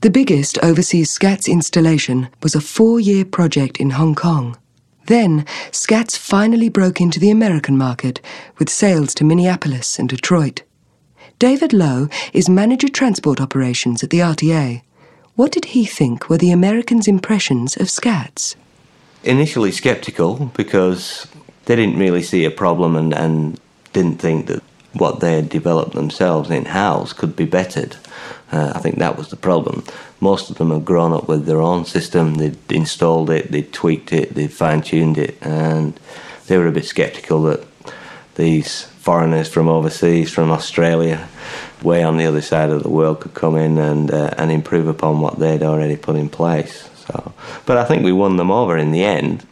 The biggest overseas SCATS installation was a 4-year project in Hong Kong. Then, SCATS finally broke into the American market with sales to Minneapolis and Detroit. David Lowe is Manager Transport Operations at the RTA. What did he think were the Americans' impressions of SCATS? Initially sceptical, because they didn't really see a problem and didn't think that what they had developed themselves in-house could be bettered. I think that was the problem. Most of them had grown up with their own system. They'd installed it, they'd tweaked it, they'd fine-tuned it, and they were a bit sceptical that these foreigners from overseas, from Australia, way on the other side of the world, could come in and improve upon what they'd already put in place. But I think we won them over in the end.